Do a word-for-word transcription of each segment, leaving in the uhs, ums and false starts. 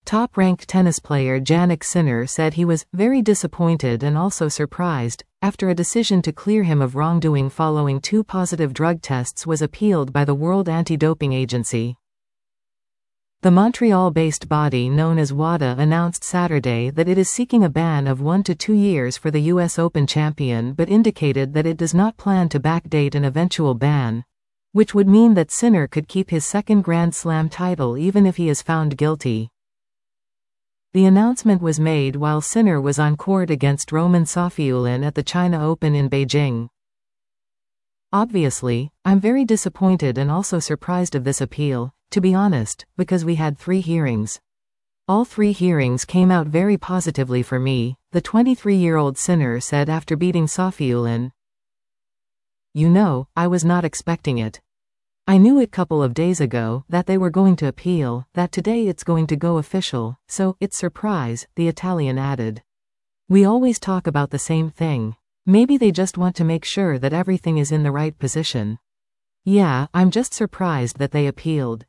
Top-ranked tennis player Jannik Sinner said he was very disappointed and also surprised after a decision to clear him of wrongdoing following two positive drug tests was appealed by the World Anti-Doping Agency. The Montreal-based body known as WADA announced Saturday that it is seeking a ban of one to two years for the U S Open champion, but indicated that it does not plan to backdate an eventual ban, which would mean that Sinner could keep his second Grand Slam title even if he is found guilty. The announcement was made while Sinner was on court against Roman Safiullin at the China Open in Beijing. Obviously, I'm very disappointed and also surprised of this appeal, to be honest, because we had three hearings. All three hearings came out very positively for me, the twenty-three-year-old Sinner said after beating Safiullin. You know, I was not expecting it. I knew it couple of days ago that they were going to appeal, that today it's going to go official, so it's surprise, the Italian added. We always talk about the same thing. Maybe they just want to make sure that everything is in the right position. Yeah, I'm just surprised that they appealed.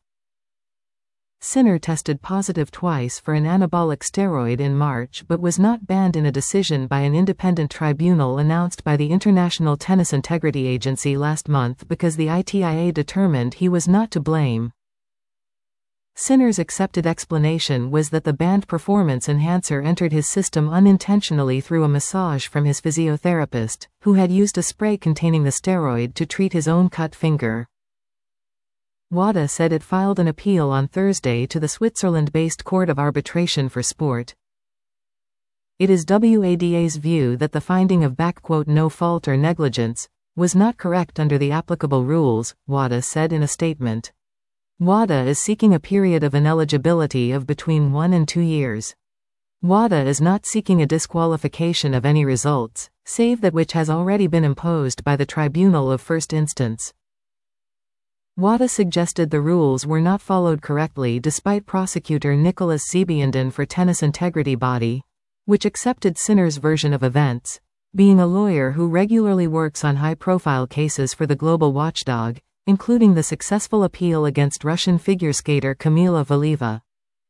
Sinner tested positive twice for an anabolic steroid in March but was not banned in a decision by an independent tribunal announced by the International Tennis Integrity Agency last month because the I T I A determined he was not to blame. Sinner's accepted explanation was that the banned performance enhancer entered his system unintentionally through a massage from his physiotherapist, who had used a spray containing the steroid to treat his own cut finger. WADA said it filed an appeal on Thursday to the Switzerland-based Court of Arbitration for Sport. It is WADA's view that the finding of "no fault or negligence" was not correct under the applicable rules, WADA said in a statement. WADA is seeking a period of ineligibility of between one and two years. WADA is not seeking a disqualification of any results, save that which has already been imposed by the Tribunal of First Instance. WADA suggested the rules were not followed correctly despite prosecutor Nicholas Zebiandin for Tennis Integrity Body, which accepted Sinner's version of events, being a lawyer who regularly works on high-profile cases for the global watchdog, including the successful appeal against Russian figure skater Kamila Valieva.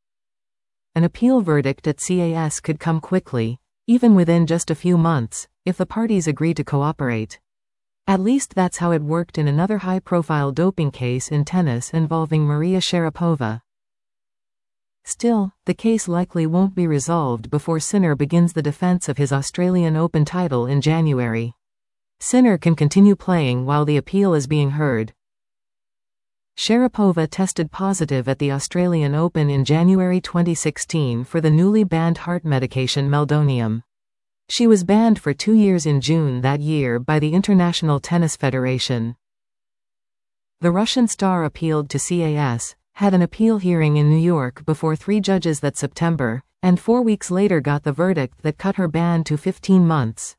An appeal verdict at C A S could come quickly, even within just a few months, if the parties agree to cooperate. At least that's how it worked in another high-profile doping case in tennis involving Maria Sharapova. Still, the case likely won't be resolved before Sinner begins the defense of his Australian Open title in January. Sinner can continue playing while the appeal is being heard. Sharapova tested positive at the Australian Open in January twenty sixteen for the newly banned heart medication meldonium. She was banned for two years in June that year by the International Tennis Federation. The Russian star appealed to C A S, had an appeal hearing in New York before three judges that September, and four weeks later got the verdict that cut her ban to fifteen months.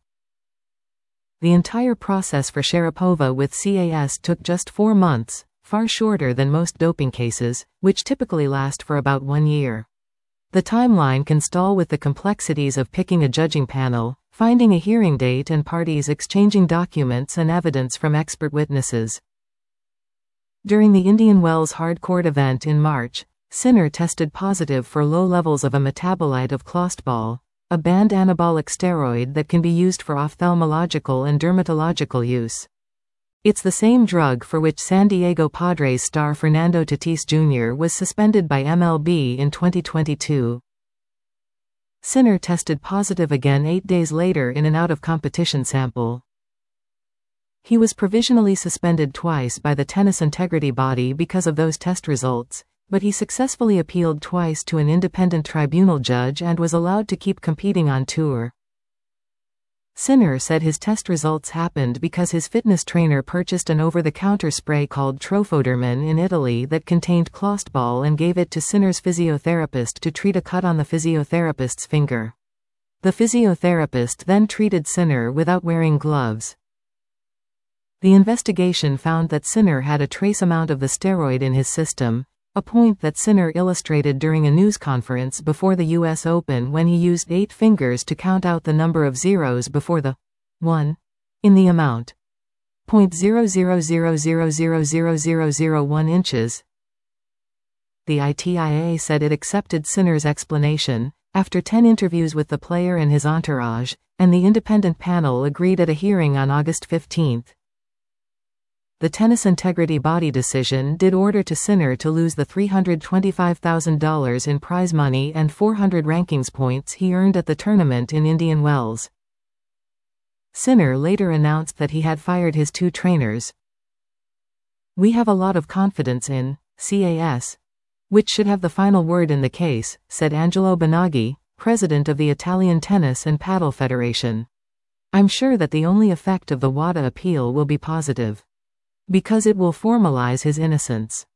The entire process for Sharapova with C A S took just four months, far shorter than most doping cases, which typically last for about one year. The timeline can stall with the complexities of picking a judging panel, finding a hearing date and parties exchanging documents and evidence from expert witnesses. During the Indian Wells hard court event in March, Sinner tested positive for low levels of a metabolite of clostebol, a banned anabolic steroid that can be used for ophthalmological and dermatological use. It's the same drug for which San Diego Padres star Fernando Tatis Junior was suspended by M L B in twenty twenty-two. Sinner tested positive again eight days later in an out-of-competition sample. He was provisionally suspended twice by the Tennis Integrity Body because of those test results, but he successfully appealed twice to an independent tribunal judge and was allowed to keep competing on tour. Sinner said his test results happened because his fitness trainer purchased an over-the-counter spray called Trofodermin in Italy that contained clostebol and gave it to Sinner's physiotherapist to treat a cut on the physiotherapist's finger. The physiotherapist then treated Sinner without wearing gloves. The investigation found that Sinner had a trace amount of the steroid in his system, a point that Sinner illustrated during a news conference before the U S Open when he used eight fingers to count out the number of zeros before the one in the amount zero point zero zero zero zero zero zero zero zero one inches. the I T I A said it accepted Sinner's explanation, after ten interviews with the player and his entourage, and the independent panel agreed at a hearing on August fifteenth. The Tennis Integrity Body decision did order to Sinner to lose the three hundred twenty-five thousand dollars in prize money and four hundred rankings points he earned at the tournament in Indian Wells. Sinner later announced that he had fired his two trainers. "We have a lot of confidence in C A S, which should have the final word in the case," said Angelo Bonaghi, president of the Italian Tennis and Paddle Federation. "I'm sure that the only effect of the WADA appeal will be positive, because it will formalize his innocence."